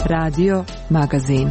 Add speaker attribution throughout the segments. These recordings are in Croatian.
Speaker 1: Radio Magazin.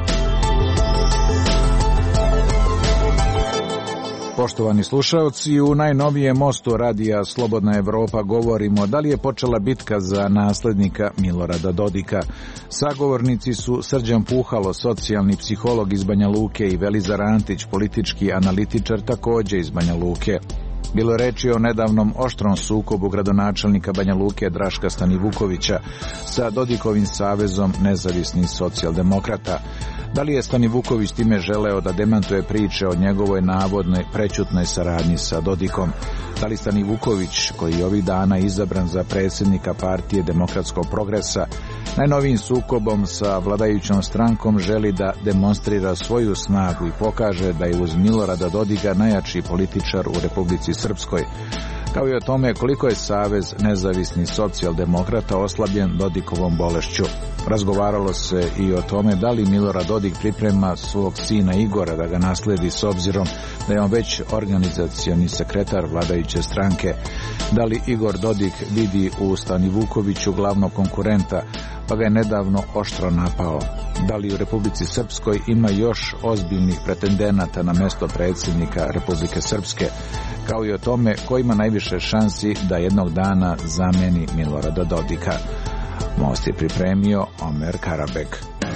Speaker 2: Poštovani slušaoci, u najnovijem mostu radija Slobodna Evropa govorimo da li je počela bitka za naslednika Milorada Dodika. Sagovornici su Srđan Puhalo, socijalni psiholog iz Banja Luke, i Velizar Antić, politički analitičar, također iz Banja Luke. Bilo je reči o nedavnom oštrom sukobu gradonačelnika Banja Luke Draška Stanivukovića sa Dodikovim savezom nezavisnih socijaldemokrata. Da li je Stanivuković time želeo da demantuje priče o njegovoj navodnoj prećutnoj saradnji sa Dodikom? Da li Stanivuković, koji je ovih dana izabran za predsjednika partije Demokratskog progresa, najnovijim sukobom sa vladajućom strankom želi da demonstrira svoju snagu i pokaže da je uz Milorada Dodika najjači političar u Republici Srpskoj, kao i o tome koliko je Savez nezavisnih socijaldemokrata oslabljen Dodikovom bolešću. Razgovaralo se i o tome da li Milorad Dodik priprema svog sina Igora da ga nasledi, s obzirom da je on već organizacioni sekretar vladajuće stranke. Da li Igor Dodik vidi u Stanivukoviću glavnog konkurenta, pa ga je nedavno oštro napao. Da li u Republici Srpskoj ima još ozbiljnih pretendenata na mesto predsjednika Republike Srpske, kao i o tome ko ima najviše šansi da jednog dana zameni Milorada Dodika. Most je pripremio Omer Karabek.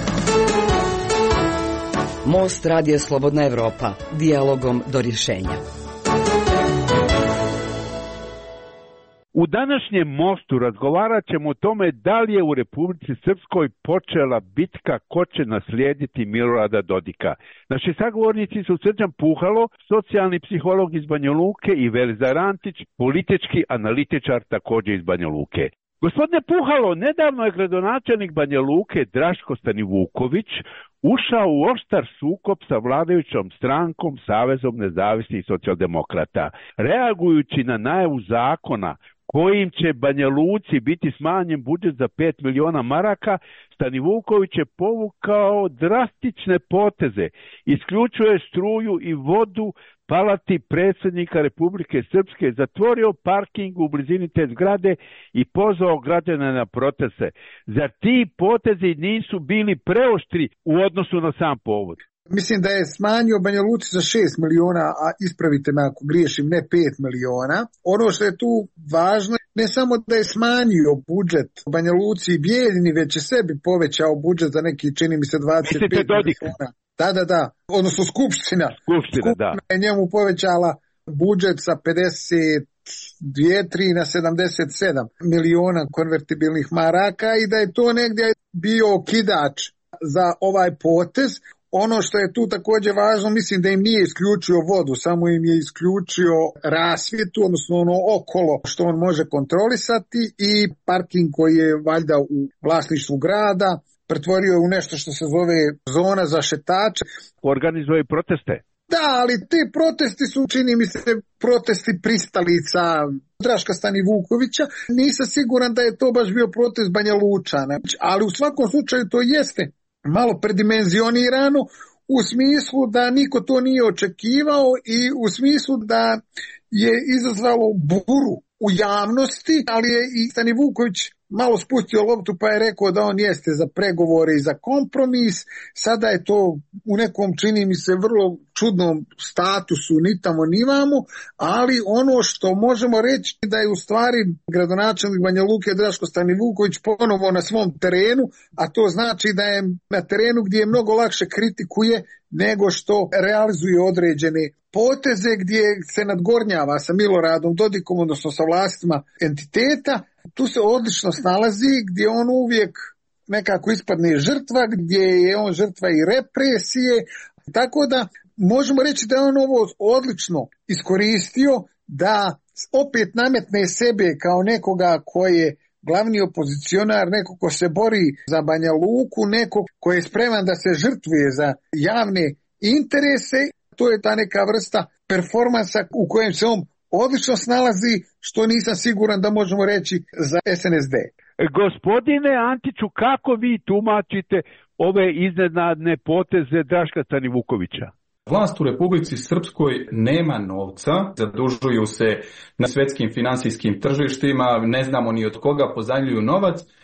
Speaker 3: Most radija Slobodna Evropa, dijalogom do rješenja.
Speaker 4: U današnjem mostu razgovarat ćemo o tome da li je u Republici Srpskoj počela bitka ko će naslijediti Milorada Dodika. Naši sagovornici su Srđan Puhalo, socijalni psiholog iz Banja Luke, i Velizar Antić, politički analitičar također iz Banja Luke. Gospodine Puhalo, nedavno je gradonačelnik Banja Luke Draško Stanivuković ušao u oštar sukob sa vladajućom strankom Savezom nezavisnih socijaldemokrata. Reagujući na najavu zakona kojim će Banja Luci biti smanjen budžet za 5 miliona maraka, Stanivuković je povukao drastične poteze, isključuje struju i vodu palati predsjednika Republike Srpske, zatvorio parking u blizini te zgrade i pozvao građane na proteste. Zar ti potezi nisu bili preoštri u odnosu na sam povod?
Speaker 5: Mislim da je smanjio Banja Luci za 6 miliona, a ispravite me ako griješim, ne 5 miliona. Ono što je tu važno, ne samo da je smanjio budžet Banja Luci i Bijeljini, već je sebi povećao budžet za neki, čini mi se, 25 miliona. Da. Odnosno Skupština
Speaker 4: da.
Speaker 5: Je njemu povećala budžet sa 52 na 77 miliona konvertibilnih maraka i da je to negdje bio okidač za ovaj potez. Ono što je tu također važno, mislim da im nije isključio vodu, samo im je isključio rasvjetu, odnosno ono okolo što on može kontrolisati, i parking koji je valjda u vlasništvu grada pretvorio je u nešto što se zove zona za šetače.
Speaker 4: Organizuje proteste.
Speaker 5: Da, ali te protesti su, čini mi se, protesti pristalica Draška Stanivukovića. Nisam siguran da je to baš bio protest Banja Lučana, ali u svakom slučaju to jeste malo predimenzionirano u smislu da niko to nije očekivao i u smislu da je izazvalo buru u javnosti, ali je i Stanivuković malo spustio loptu pa je rekao da on jeste za pregovore i za kompromis. Sada je to u nekom, čini mi se, vrlo čudnom statusu, ni tamo ni vamo, ali ono što možemo reći da je u stvari gradonačelnik Banja Luke Draško Stanivuković ponovo na svom terenu, a to znači da je na terenu gdje je mnogo lakše kritikuje nego što realizuje određene poteze, gdje se nadgornjava sa Miloradom Dodikom, odnosno sa vlastima entiteta. Tu se odlično snalazi, gdje on uvijek nekako ispadne žrtva, gdje je on žrtva i represije, tako da možemo reći da je on ovo odlično iskoristio da opet nametne sebe kao nekoga ko je glavni opozicionar, neko ko se bori za Banja Luku, neko ko je spreman da se žrtvuje za javne interese. To je ta neka vrsta performansa u kojem se on odlično snalazi, što nisam siguran da možemo reći za SNSD.
Speaker 4: Gospodine Antiću, kako vi tumačite ove iznenadne poteze Draška Stanivukovića?
Speaker 6: Vlast u Republici Srpskoj nema novca, zadužuju se na svjetskim financijskim tržištima, ne znamo ni od koga pozajmljuju novac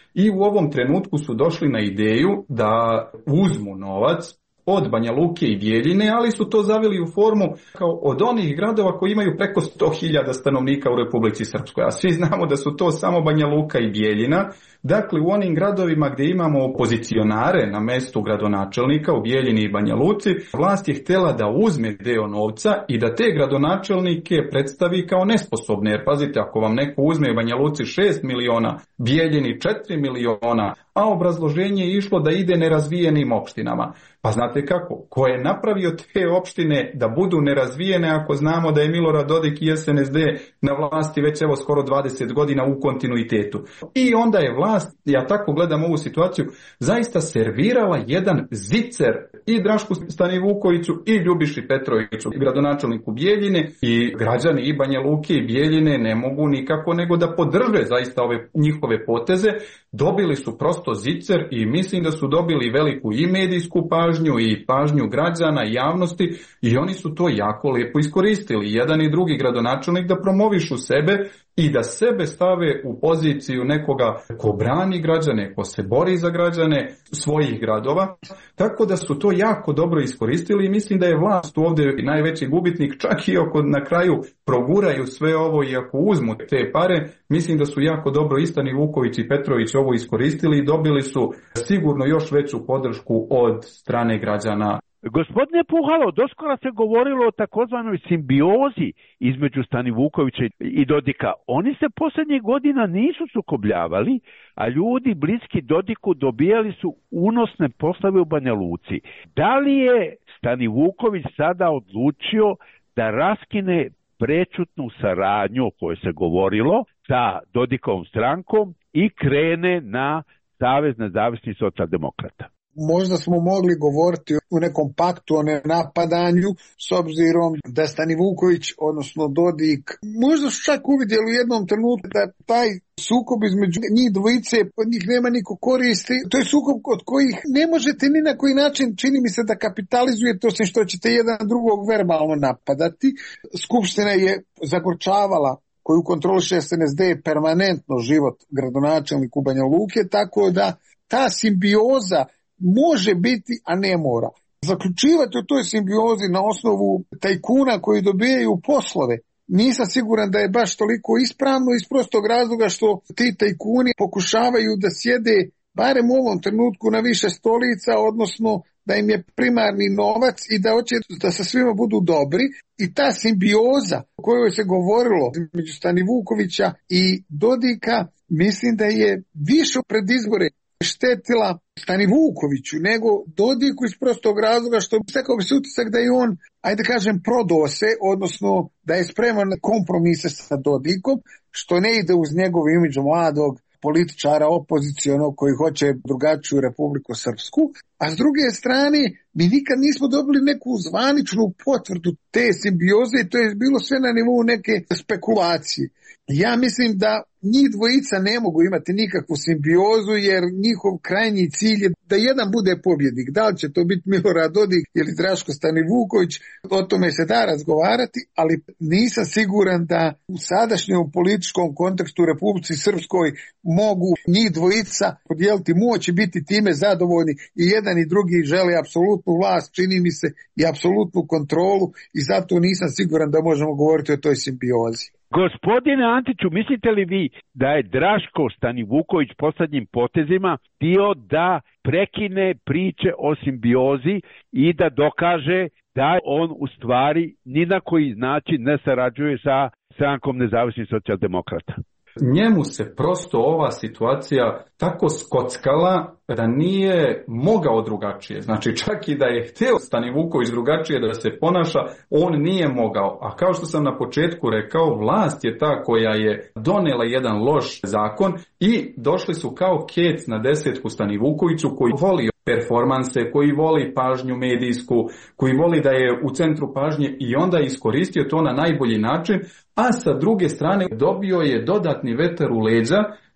Speaker 6: i u ovom trenutku su došli na ideju da uzmu novac od Banja Luke i Bijeljine, ali su to zaveli u formu kao od onih gradova koji imaju preko 100.000 stanovnika u Republici Srpskoj. A svi znamo da su to samo Banja Luka i Bijeljina. Dakle, u onim gradovima gdje imamo opozicionare na mestu gradonačelnika u Bijeljini i Banja Luci, vlast je htjela da uzme deo novca i da te gradonačelnike predstavi kao nesposobne. Jer pazite, ako vam neko uzme u Banja Luci 6 miliona, Bijeljini 4 miliona, a obrazloženje je išlo da ide nerazvijenim opštinama. Pa znate kako? Ko je napravio te opštine da budu nerazvijene ako znamo da je Milorad Dodik i SNSD na vlasti već evo skoro 20 godina u kontinuitetu. I onda je vlast, ja tako gledam ovu situaciju, zaista servirala jedan zicer i Drašku Stanivukoviću i Ljubiši Petroviću, gradonačelniku Bijeljine, i građani i Banja Luke i Bijeljine ne mogu nikako nego da podrže zaista ove njihove poteze. Dobili su prosto zicer i mislim da su dobili veliku i medijsku pažnju i pažnju građana i javnosti i oni su to jako lijepo iskoristili. Jedan i drugi gradonačelnik da promovišu sebe i da sebe stave u poziciju nekoga ko brani građane, ko se bori za građane svojih gradova. Tako da su to jako dobro iskoristili i mislim da je vlast ovdje najveći gubitnik, čak i ako na kraju proguraju sve ovo i ako uzmu te pare, mislim da su jako dobro i Stanivuković i Petrović ovo iskoristili i dobili su sigurno još veću podršku od strane građana.
Speaker 4: Gospodine Puhalo, doskora se govorilo o takozvanoj simbiozi između Stanivukovića i Dodika. Oni se posljednjih godina nisu sukobljavali, a ljudi bliski Dodiku dobijali su unosne poslove u Banja Luci. Da li je Stanivuković sada odlučio da raskine prečutnu saradnju o kojoj se govorilo sa Dodikovom strankom i krene na Savez nezavisnih socijaldemokrata?
Speaker 5: Možda smo mogli govoriti u nekom paktu o nenapadanju s obzirom da Stanivuković, odnosno Dodik, možda su čak uvidjeli u jednom trenutku da taj sukob između njih dvojice, od njih nema niko koristi. To je sukob od kojih ne možete ni na koji način, čini mi se, da kapitalizujete osim što ćete jedan drugog verbalno napadati. Skupština je zagorčavala, koju kontroliše SNSD, permanentno život gradonačelniku Banja Luke, tako da ta simbioza može biti, a ne mora. Zaključivati u toj simbiozi na osnovu tajkuna koji dobijaju poslove, nisam siguran da je baš toliko ispravno iz prostog razloga što ti tajkuni pokušavaju da sjede barem u ovom trenutku na više stolica, odnosno da im je primarni novac i da hoće da sa svima budu dobri. I ta simbioza o kojoj se govorilo među Stanivukovića i Dodika, mislim da je više pred izbore štetila Stanivukoviću nego Dodiku iz prostog razloga što stekao bi se utisak da je on, ajde kažem, prodao se, odnosno da je spreman na kompromise sa Dodikom, što ne ide uz njegov imidž mladog političara opozicionog koji hoće drugačiju Republiku Srpsku, a s druge strane mi nikad nismo dobili neku zvaničnu potvrdu te simbioze i to je bilo sve na nivou neke spekulacije. Ja mislim da njih dvojica ne mogu imati nikakvu simbiozu jer njihov krajnji cilj je da jedan bude pobjednik. Da li će to biti Milorad Dodik ili Draško Stanivuković, o tome se da razgovarati, ali nisam siguran da u sadašnjem političkom kontekstu u Republici Srpskoj mogu njih dvojica podijeliti moć i biti time zadovoljni i jedan i drugi žele apsolutnu vlast, čini mi se, i apsolutnu kontrolu i zato nisam siguran da možemo govoriti o toj simbiozi.
Speaker 4: Gospodine Antiću, mislite li vi da je Draško Stanivuković posljednjim potezima htio da prekine priče o simbiozi i da dokaže da on u stvari ni na koji način ne sarađuje sa strankom nezavisnih socijaldemokrata?
Speaker 6: Njemu se prosto ova situacija tako skockala da nije mogao drugačije. Znači čak i da je htio Stanivuković drugačije da se ponaša, on nije mogao. A kao što sam na početku rekao, vlast je ta koja je donela jedan loš zakon i došli su kao kec na desetku Stanivukoviću koji voli performanse, koji voli pažnju medijsku, koji voli da je u centru pažnje i onda je iskoristio to na najbolji način, a sa druge strane dobio je dodatni vetar u leđa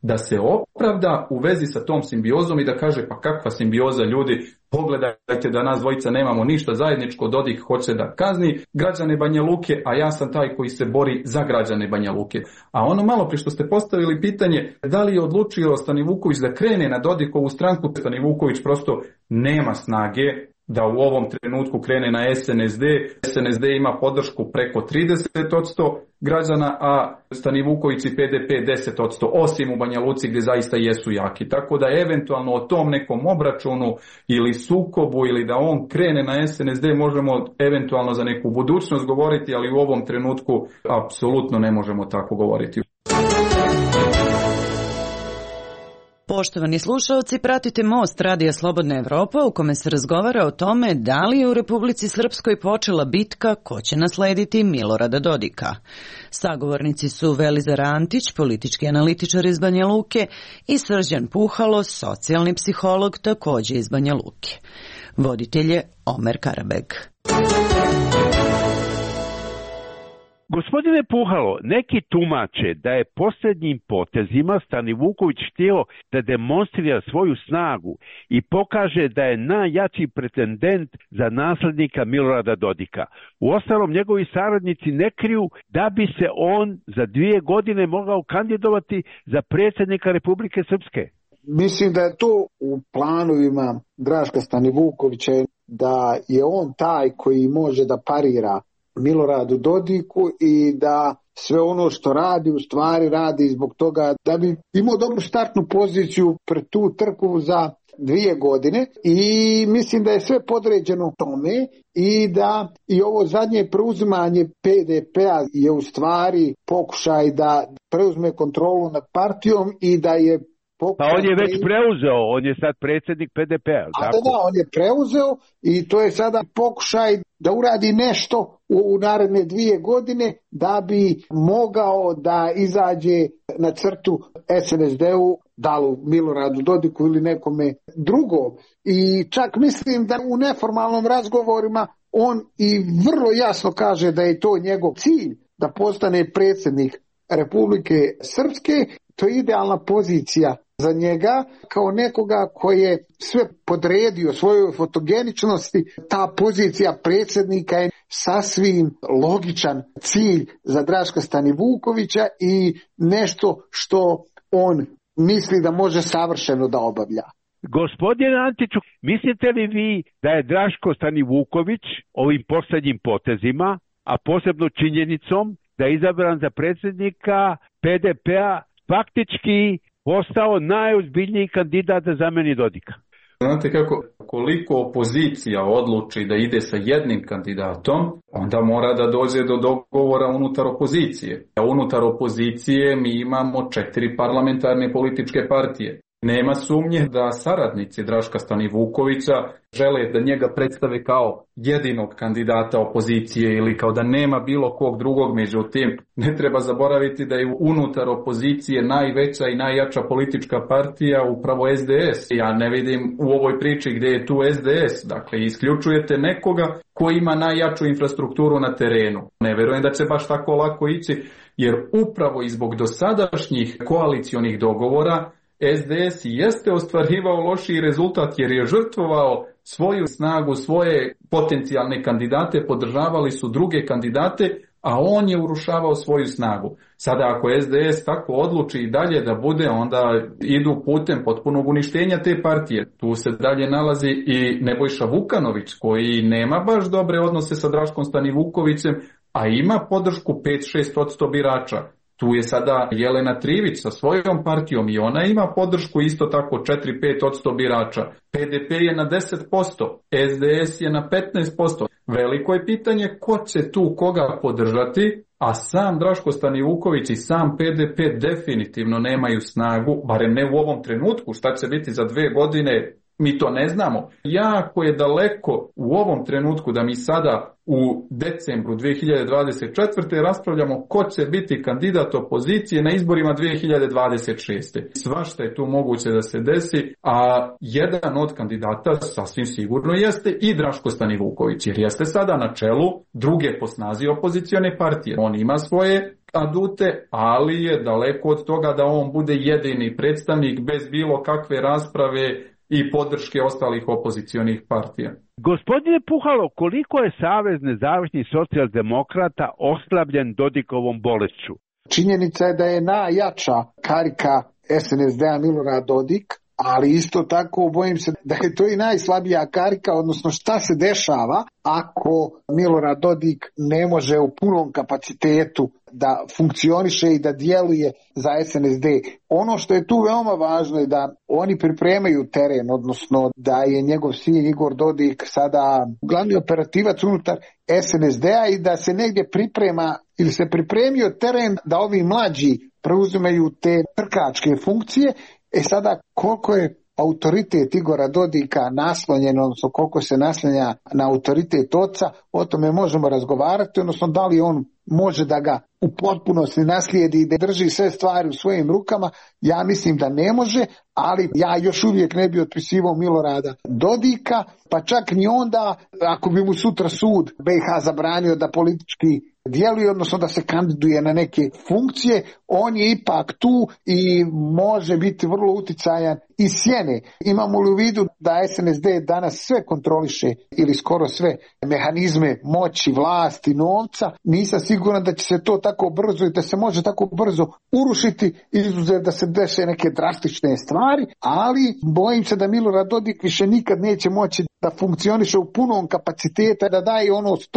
Speaker 6: da se opravda u vezi sa tom simbiozom i da kaže pa kakva simbioza ljudi, pogledajte da nas dvojica nemamo ništa zajedničko, Dodik hoće da kazni građane Banja Luke, a ja sam taj koji se bori za građane Banja Luke. A ono malo prije što ste postavili pitanje da li je odlučio Stanivuković da krene na Dodikovu stranku, Stanivuković prosto nema snage da u ovom trenutku krene na SNSD. SNSD ima podršku preko 30% građana, a Stanivuković i PDP 10%, osim u Banja Luci gdje zaista jesu jaki. Tako da eventualno o tom nekom obračunu ili sukobu ili da on krene na SNSD možemo eventualno za neku budućnost govoriti, ali u ovom trenutku apsolutno ne možemo tako govoriti.
Speaker 7: Poštovani slušalci, pratite Most Radija Slobodna Evropa u kome se razgovara o tome da li je u Republici Srpskoj počela bitka ko će naslediti Milorada Dodika. Sagovornici su Velizar Antić, politički analitičar iz Banja Luke, i Srđan Puhalo, socijalni psiholog, također iz Banja Luke. Voditelj je Omer Karabeg.
Speaker 4: Gospodine Puhalo, neki tumače da je posljednjim potezima Stanivuković htio da demonstrira svoju snagu i pokaže da je najjači pretendent za naslednika Milorada Dodika. Uostalom, njegovi saradnici ne kriju da bi se on za 2 godine mogao kandidovati za predsjednika Republike Srpske.
Speaker 5: Mislim da je to u planovima Draška Stanivukovića, da je on taj koji može da parira Miloradu Dodiku i da sve ono što radi u stvari radi zbog toga da bi imao dobru startnu poziciju pred tu trku za 2 godine i mislim da je sve podređeno tome i da i ovo zadnje preuzimanje PDP-a je u stvari pokušaj da preuzme kontrolu nad partijom i da je
Speaker 4: pa on je već preuzeo, on je sad predsjednik PDP-a.
Speaker 5: Da, on je preuzeo i to je sada pokušaj da uradi nešto u naredne 2 godine da bi mogao da izađe na crtu SNSD-u, da li Miloradu Dodiku ili nekome drugom. I čak mislim da u neformalnom razgovorima on i vrlo jasno kaže da je to njegov cilj, da postane predsjednik Republike Srpske. To je idealna pozicija za njega kao nekoga koji je sve podredio svojoj fotogeničnosti. Ta pozicija predsjednika je sasvim logičan cilj za Draška Stanivukovića i nešto što on misli da može savršeno da obavlja.
Speaker 4: Gospodine Antiću, mislite li vi da je Draško Stanivuković ovim posljednjim potezima, a posebno činjenicom da je izabran za predsjednika PDP-a, faktički postao najozbiljniji kandidat da zameni Dodika?
Speaker 6: Znate kako, koliko opozicija odluči da ide sa jednim kandidatom, onda mora da dođe do dogovora unutar opozicije. A unutar opozicije mi imamo 4 parlamentarne političke partije. Nema sumnje da saradnici Draška Stanivukovića žele da njega predstave kao jedinog kandidata opozicije ili kao da nema bilo kog drugog, međutim ne treba zaboraviti da je unutar opozicije najveća i najjača politička partija upravo SDS. Ja ne vidim u ovoj priči gdje je tu SDS, dakle isključujete nekoga ko ima najjaču infrastrukturu na terenu. Ne vjerujem da će baš tako lako ići, jer upravo i zbog dosadašnjih koalicionih dogovora SDS jeste ostvarivao lošiji rezultat jer je žrtvovao svoju snagu, svoje potencijalne kandidate, podržavali su druge kandidate, a on je urušavao svoju snagu. Sada ako SDS tako odluči i dalje da bude, onda idu putem potpunog uništenja te partije. Tu se dalje nalazi i Nebojša Vukanović koji nema baš dobre odnose sa Draškom Stanivukovićem, a ima podršku 5-6% birača. Tu je sada Jelena Trivić sa svojom partijom i ona ima podršku isto tako 4-5% birača. PDP je na 10%, SDS je na 15%. Veliko je pitanje ko će tu koga podržati, a sam Draško Stanivuković i sam PDP definitivno nemaju snagu, barem ne u ovom trenutku. Šta će biti za 2 godine, mi to ne znamo. Jako je daleko u ovom trenutku da mi sada u decembru 2024. raspravljamo ko će biti kandidat opozicije na izborima 2026. Svašta je tu moguće da se desi, a jedan od kandidata sasvim sigurno jeste i Draško Stanivuković, jer jeste sada na čelu druge po snazi opozicione partije. On ima svoje adute, ali je daleko od toga da on bude jedini predstavnik bez bilo kakve rasprave i podrške ostalih opozicionih partija.
Speaker 4: Gospodine Puhalo, koliko je Savez nezavisnih socijaldemokrata oslabljen Dodikovom bolešću?
Speaker 5: Činjenica je da je najjača karika SNSD-a Milorad Dodik, ali isto tako bojim se da je to i najslabija karika, odnosno šta se dešava ako Milorad Dodik ne može u punom kapacitetu da funkcioniše i da djeluje za SNSD. Ono što je tu veoma važno je da oni pripremaju teren, odnosno da je njegov sin Igor Dodik sada glavni operativac unutar SNSD-a i da se negdje priprema ili se pripremio teren da ovi mlađi preuzimaju te trkačke funkcije. Sada koliko je autoritet Igora Dodika naslonjen, odnosno koliko se naslanja na autoritet oca, o tome možemo razgovarati, odnosno da li on može da ga u potpunosti naslijedi i da drži sve stvari u svojim rukama. Ja mislim da ne može, ali ja još uvijek ne bi otpisivao Milorada Dodika, pa čak ni onda ako bi mu sutra sud BiH zabranio da politički djeluje, odnosno da se kandiduje na neke funkcije, on je ipak tu i može biti vrlo uticajan iz sjene. Imamo li u vidu da SNSD danas sve kontroliše ili skoro sve mehanizme moći, vlasti, novca, nisam siguran da će se to tako brzo i da se može tako brzo urušiti, izuzev da se dese neke drastične stvari, ali bojim se da Milorad Dodik više nikad neće moći da funkcioniše u punom kapaciteta, da daje ono 100%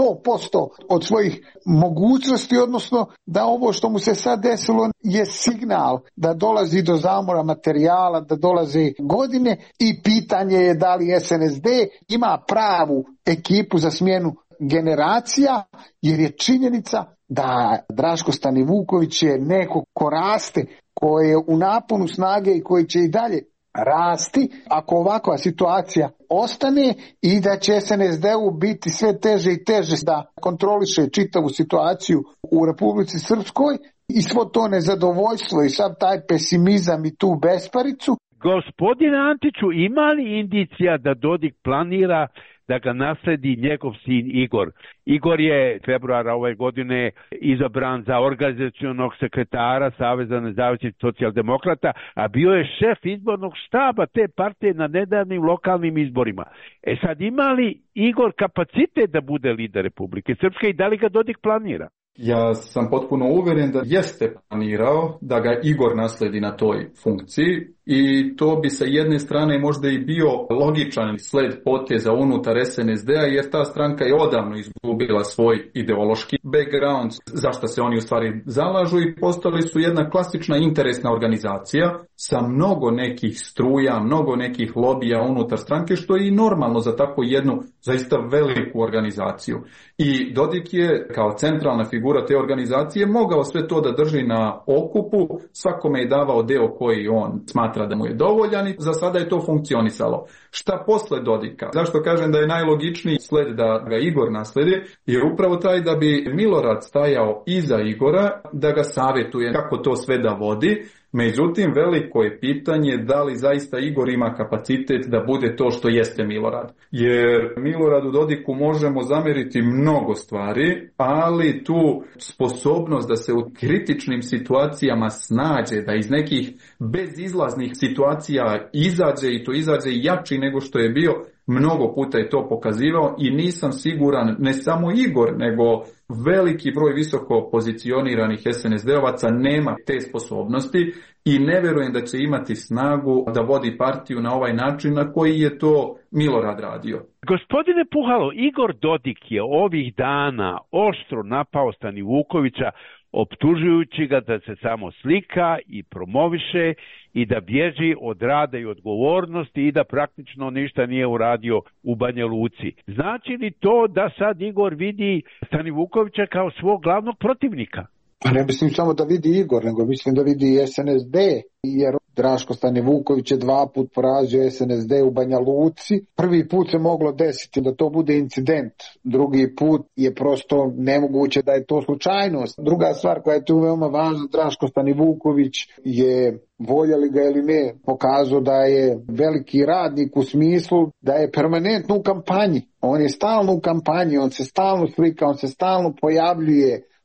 Speaker 5: od svojih mogućnosti, odnosno da ovo što mu se sad desilo je signal da dolazi do zamora materijala, da dolaze godine i pitanje je da li SNSD ima pravu ekipu za smjenu generacija, jer je činjenica da Draško Stanivuković je neko ko raste, ko je u naponu snage i koji će i dalje rasti ako ovakva situacija ostane i da će SNSD-u biti sve teže i teže da kontroliše čitavu situaciju u Republici Srpskoj i svo to nezadovoljstvo i sad taj pesimizam i tu besparicu.
Speaker 4: Gospodine Antiću, ima li indicija da Dodik planira da ga nasledi njegov sin Igor? Igor je februara ove godine izabran za organizacionog sekretara Saveza nezavisnih socijaldemokrata, a bio je šef izbornog štaba te partije na nedavnim lokalnim izborima. Sad ima li Igor kapacitet da bude lider Republike Srpske i da li ga Dodik planira?
Speaker 6: Ja sam potpuno uvjeren da jeste planirao da ga Igor nasledi na toj funkciji i to bi sa jedne strane možda i bio logičan sled poteza unutar SNSD-a jer ta stranka je odavno izgubila svoj ideološki background, zašto se oni u stvari zalažu i postali su jedna klasična interesna organizacija sa mnogo nekih struja, mnogo nekih lobija unutar stranke, što je i normalno za tako jednu zaista veliku organizaciju. I Dodik je kao centralna figura te organizacije mogao sve to da drži na okupu, svakome je davao deo koji on smatra da mu je dovoljan i za sada je to funkcionisalo. Šta posle Dodika? Zašto kažem da je najlogičniji sled da ga Igor nasledi? Jer upravo taj da bi Milorad stajao iza Igora, da ga savjetuje kako to sve da vodi. Međutim, veliko je pitanje da li zaista Igor ima kapacitet da bude to što jeste Milorad. Jer Miloradu Dodiku možemo zameriti mnogo stvari, ali tu sposobnost da se u kritičnim situacijama snađe, da iz nekih bezizlaznih situacija izađe i to izađe jači nego što je bio, mnogo puta je to pokazivao i nisam siguran, ne samo Igor, nego veliki broj visoko pozicioniranih SNSD-ovaca nema te sposobnosti i ne vjerujem da će imati snagu da vodi partiju na ovaj način na koji je to Milorad radio.
Speaker 4: Gospodine Puhalo, Igor Dodik je ovih dana oštro napao Stanivukovića, optužujući ga da se samo slika i promoviše i da bježi od rada i odgovornosti i da praktično ništa nije uradio u Banja Luci. Znači li to da sad Igor vidi Stanivukovića kao svog glavnog protivnika?
Speaker 5: Pa ne mislim samo da vidi Igor, nego mislim da vidi i SNSD, jer Draško Stanivuković je 2 puta porazio SNSD u Banja Luci. Prvi put se moglo desiti da to bude incident, drugi put je prosto nemoguće da je to slučajnost. Druga stvar koja je tu veoma važna, Draško Stanivuković je, voljeli ga ili ne, pokazao da je veliki radnik u smislu da je permanentno u kampanji. On je stalno u kampanji, on se stalno slika, on se stalno pojavljuje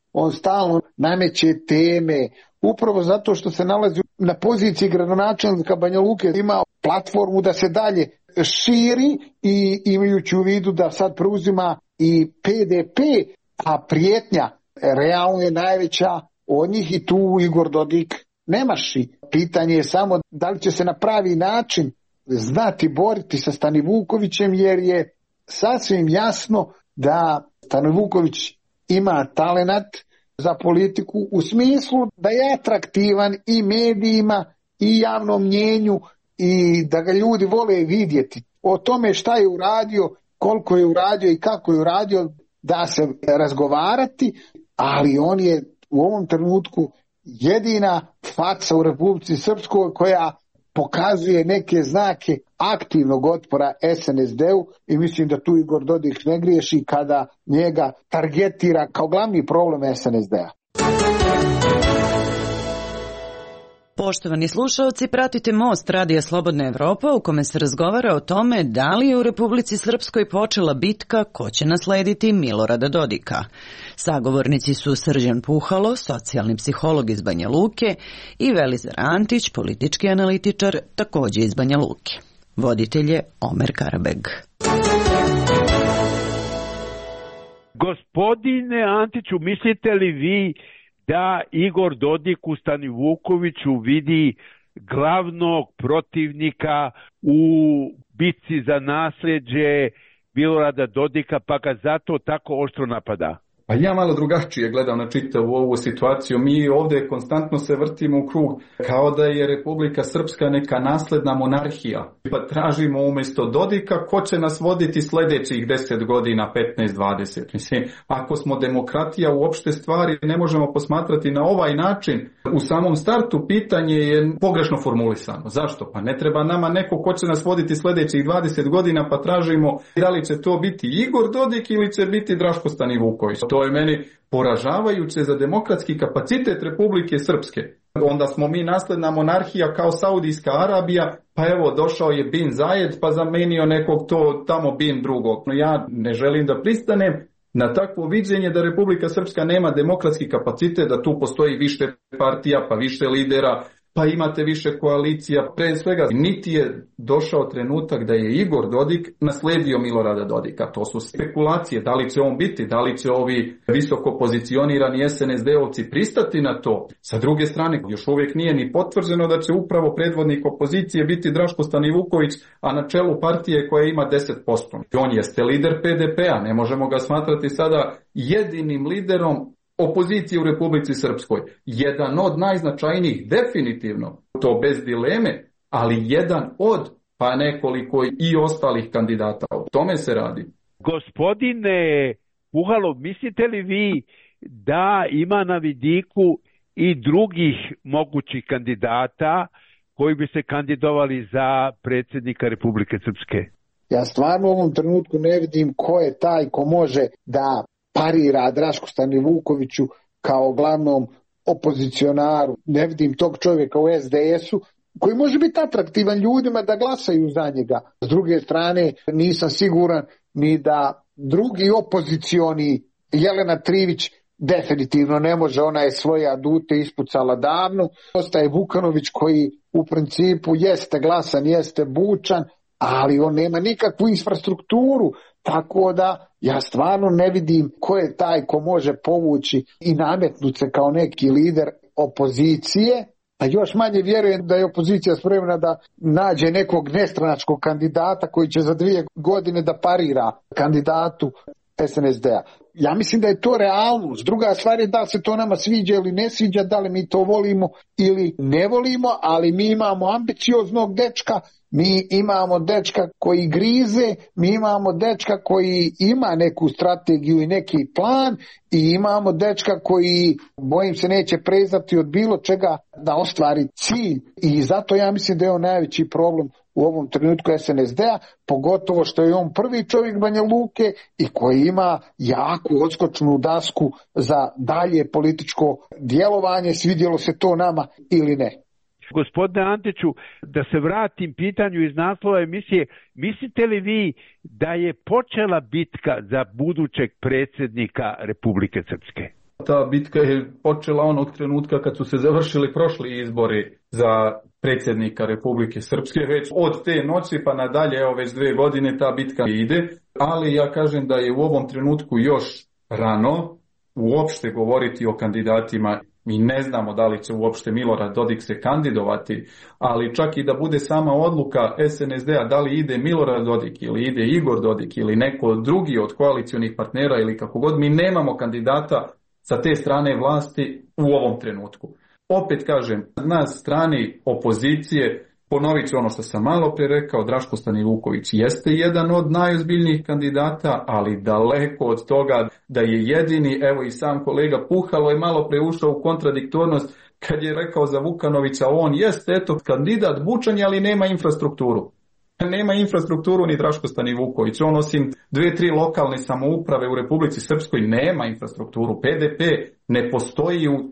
Speaker 5: on stalno nameće teme, upravo zato što se nalazi na poziciji gradonačelnika Banja Luke, ima platformu da se dalje širi i imajući u vidu da sad preuzima i PDP, a prijetnja realno je najveća od njih i tu Igor Dodik ne maši. Pitanje je samo da li će se na pravi način znati boriti sa Stanivukovićem, jer je sasvim jasno da Stanivuković ima talenat za politiku u smislu da je atraktivan i medijima i javnom mnjenju i da ga ljudi vole vidjeti. O tome šta je uradio, koliko je uradio i kako je uradio da se razgovarati, ali on je u ovom trenutku jedina faca u Republici Srpskoj koja pokazuje neke znake aktivnog otpora SNSD-u i mislim da tu Igor Dodik ne griješi kada njega targetira kao glavni problem SNSD-a.
Speaker 7: Poštovani slušalci, pratite Most Radija Slobodna Evropa u kome se razgovara o tome da li je u Republici Srpskoj počela bitka ko će naslediti Milorada Dodika. Sagovornici su Srđan Puhalo, socijalni psiholog iz Banja Luke, i Velizar Antić, politički analitičar, također iz Banja Luke. Voditelj je Omer Karabeg.
Speaker 4: Gospodine Antiću, mislite li vi da Igor Dodik u Stanivukoviću vidi glavnog protivnika u bitci za nasljeđe Milorada Dodika, pa ga zato tako oštro napada?
Speaker 6: Pa ja malo drugačije gledam na čitavu ovu situaciju. Mi ovdje konstantno se vrtimo u krug kao da je Republika Srpska neka nasledna monarhija. Pa tražimo umjesto Dodika ko će nas voditi sljedećih 10 godina, 15-20. Mislim, ako smo demokratija, uopšte stvari ne možemo posmatrati na ovaj način. U samom startu pitanje je pogrešno formulisano. Zašto? Pa ne treba nama neko ko će nas voditi sljedećih 20 godina pa tražimo da li će to biti Igor Dodik ili će biti Draško Stanivuković. To je meni poražavajuće za demokratski kapacitet Republike Srpske. Onda smo mi nasledna monarhija kao Saudijska Arabija, pa evo došao je Bin Zayed pa zamenio nekog to tamo Bin drugog. No ja ne želim da pristanem na takvo viđenje da Republika Srpska nema demokratski kapacitet, da tu postoji više partija, pa više lidera, pa imate više koalicija. Pre svega, niti je došao trenutak da je Igor Dodik nasledio Milorada Dodika. To su spekulacije. Da li će on biti, da li će ovi visoko pozicionirani SNSD-ovci pristati na to. Sa druge strane, još uvijek nije ni potvrđeno da će upravo predvodnik opozicije biti Draško Stanivuković, a na čelu partije koja ima 10%. On jeste lider PDP-a, ne možemo ga smatrati sada jedinim liderom opozicije u Republici Srpskoj. Jedan od najznačajnijih, definitivno, to bez dileme, ali jedan od, pa nekoliko i ostalih kandidata. O tome se radi.
Speaker 4: Gospodine Puhalo, mislite li vi da ima na vidiku i drugih mogućih kandidata koji bi se kandidovali za predsjednika Republike Srpske?
Speaker 5: Ja stvarno u ovom trenutku ne vidim ko je taj ko može da parira Drašku Stanivukoviću kao glavnom opozicionaru. Ne vidim tog čovjeka u SDS-u koji može biti atraktivan ljudima da glasaju za njega. S druge strane, nisam siguran ni da drugi opozicioni, Jelena Trivić definitivno ne može, ona je svoje adute ispucala davno. Ostaje Vukanović koji u principu jeste glasan, jeste bučan, ali on nema nikakvu infrastrukturu, tako da ja stvarno ne vidim ko je taj ko može povući i nametnuti se kao neki lider opozicije, a još manje vjerujem da je opozicija spremna da nađe nekog nestranačkog kandidata koji će za 2 godine da parira kandidatu SNSD-a. Ja mislim da je to realnost. Druga stvar je da li se to nama sviđa ili ne sviđa, da li mi to volimo ili ne volimo, ali mi imamo ambicioznog dečka, mi imamo dečka koji grize, mi imamo dečka koji ima neku strategiju i neki plan i imamo dečka koji, bojim se, neće prezati od bilo čega da ostvari cilj. I zato ja mislim da je on najveći problem u ovom trenutku SNSD-a, pogotovo što je on prvi čovjek Banja Luke i koji ima jaku odskočnu dasku za dalje političko djelovanje, svidjelo se to nama ili ne.
Speaker 4: Gospodine Antiću, da se vratim pitanju iz naslova emisije, mislite li vi da je počela bitka za budućeg predsjednika Republike Srpske?
Speaker 6: Ta bitka je počela onog trenutka kad su se završili prošli izbori za predsjednika Republike Srpske. Već od te noći pa nadalje, evo već 2 godine ta bitka ide, ali ja kažem da je u ovom trenutku još rano uopšte govoriti o kandidatima. Mi ne znamo da li će uopšte Milorad Dodik se kandidovati, ali čak i da bude sama odluka SNSD-a da li ide Milorad Dodik ili ide Igor Dodik ili neko drugi od koalicionih partnera ili kako god, mi nemamo kandidata sa te strane vlasti u ovom trenutku. Opet kažem, na strani opozicije, ponovit ću ono što sam malo pre rekao, Draško Stanivuković jeste jedan od najozbiljnijih kandidata, ali daleko od toga da je jedini. Evo i sam kolega Puhalo je malo pre ušao u kontradiktornost kad je rekao za Vukanovića, on jeste eto kandidat bučanja, ali nema infrastrukturu. Nema infrastrukturu ni Draško Stanivuković. On osim 2-3 lokalne samouprave u Republici Srpskoj nema infrastrukturu. PDP ne postoji u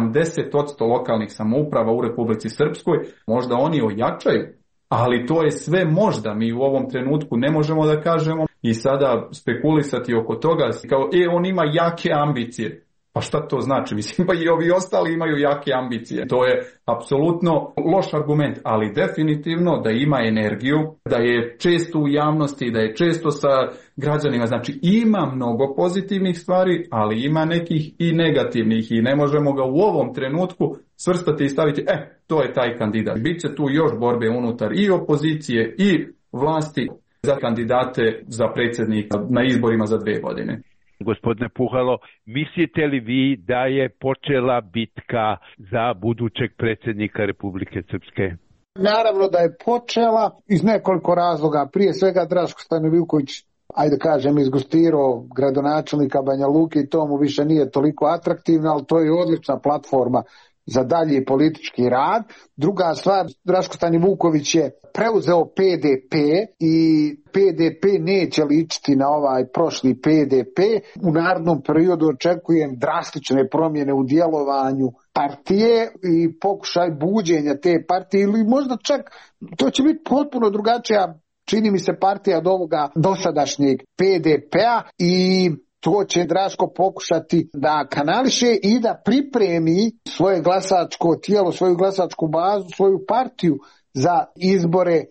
Speaker 6: 70% lokalnih samouprava u Republici Srpskoj. Možda oni ojačaju, ali to je sve možda. Mi u ovom trenutku ne možemo da kažemo i sada spekulisati oko toga kao on ima jake ambicije. Pa šta to znači? Mislim, pa i ovi ostali imaju jake ambicije. To je apsolutno loš argument, ali definitivno da ima energiju, da je često u javnosti, da je često sa građanima. Znači ima mnogo pozitivnih stvari, ali ima nekih i negativnih i ne možemo ga u ovom trenutku svrstati i staviti, to je taj kandidat. Biće tu još borbe unutar i opozicije i vlasti za kandidate za predsjednika na izborima za 2 godine.
Speaker 4: Gospodine Puhalo, mislite li vi da je počela bitka za budućeg predsjednika Republike Srpske?
Speaker 5: Naravno da je počela iz nekoliko razloga. Prije svega Draško Stanivuković, ajde kažem, izgustirao gradonačelnika Banja Luke i to mu više nije toliko atraktivno, ali to je odlična platforma za dalji politički rad. Druga stvar, Draško Stanivuković je preuzeo PDP i PDP neće ličiti na ovaj prošli PDP. U narednom periodu očekujem drastične promjene u djelovanju partije i pokušaj buđenja te partije ili možda čak to će biti potpuno drugačija, čini mi se, partija od ovoga dosadašnjeg PDP-a i to će Draško pokušati da kanališe i da pripremi svoje glasačko tijelo, svoju glasačku bazu, svoju partiju za izbore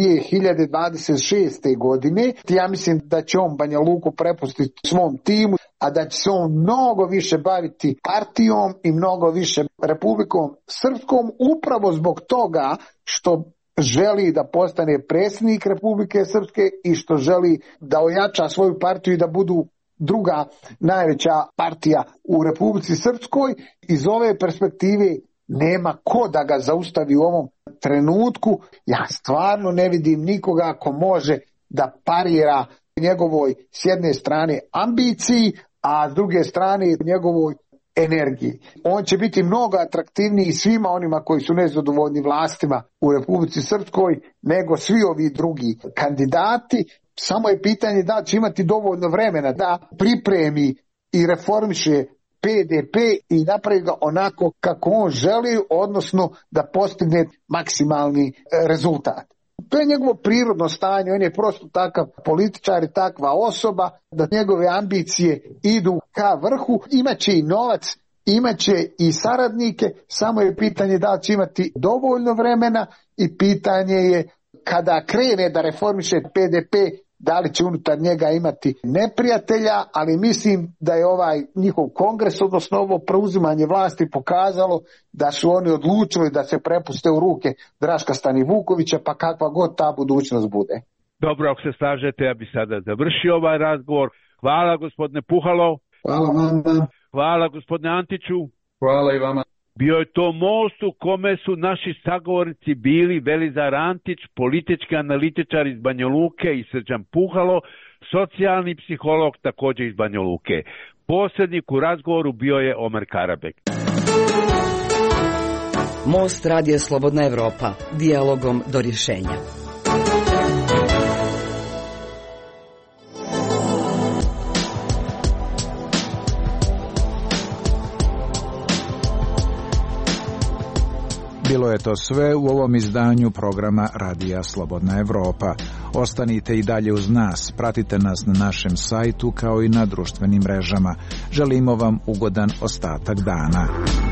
Speaker 5: 2026. godine. Ja mislim da će on Banja Luku prepustiti svom timu, a da će se on mnogo više baviti partijom i mnogo više Republikom Srpskom upravo zbog toga što želi da postane predsjednik Republike Srpske i što želi da ojača svoju partiju i da budu druga najveća partija u Republici Srpskoj. Iz ove perspektive nema ko da ga zaustavi u ovom trenutku. Ja stvarno ne vidim nikoga ko može da parira njegovoj s jedne strane ambiciji, a s druge strane njegovoj energiji. On će biti mnogo atraktivniji svima onima koji su nezadovoljni vlastima u Republici Srpskoj nego svi ovi drugi kandidati. Samo je pitanje da će imati dovoljno vremena da pripremi i reformiše PDP i napravi ga onako kako on želi, odnosno da postigne maksimalni rezultat. To je njegovo prirodno stanje, on je prosto takav političar i takva osoba da njegove ambicije idu ka vrhu, imaće i novac, imaće i saradnike, samo je pitanje da li će imati dovoljno vremena i pitanje je kada krene da reformiše PDP, da li će unutar njega imati neprijatelja, ali mislim da je ovaj njihov kongres, odnosno ovo preuzimanje vlasti pokazalo da su oni odlučili da se prepuste u ruke Draška Stanivukovića, pa kakva god ta budućnost bude.
Speaker 4: Dobro, ako se slažete, ja bih sada završio ovaj razgovor. Hvala gospodine Puhalo.
Speaker 5: Hvala vama.
Speaker 4: Hvala gospodine Antiću.
Speaker 6: Hvala i vama.
Speaker 4: Bio je to most u kome su naši sagovornici bili Velizar Antić, politički analitičar iz Banja Luke i Srđan Puhalo, socijalni psiholog također iz Banja Luke. Posrednik u razgovoru bio je Omer Karabek.
Speaker 3: Most Radija Slobodna Evropa. Dijalogom do rješenja.
Speaker 2: Bilo je to sve u ovom izdanju programa Radija Slobodna Evropa. Ostanite i dalje uz nas, pratite nas na našem sajtu kao i na društvenim mrežama. Želimo vam ugodan ostatak dana.